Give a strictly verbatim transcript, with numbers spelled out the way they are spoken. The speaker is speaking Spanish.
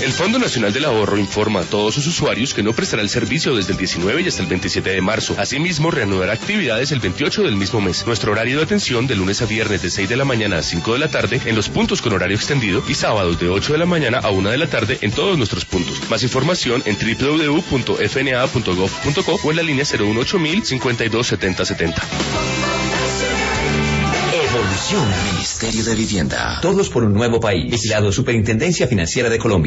El Fondo Nacional del Ahorro informa a todos sus usuarios que no prestará el servicio desde el diecinueve y hasta el veintisiete de marzo. Asimismo, reanudará actividades el veintiocho del mismo mes. Nuestro horario de atención de lunes a viernes de seis de la mañana a cinco de la tarde en los puntos con horario extendido y sábados de ocho de la mañana a una de la tarde en todos nuestros puntos. Más información en doble u doble u doble u punto f n a punto gov punto co o en la línea cero uno ocho mil cincuenta y dos setenta setenta. Evoluciona Ministerio de Vivienda. Todos por un nuevo país. Vigilado Superintendencia Financiera de Colombia.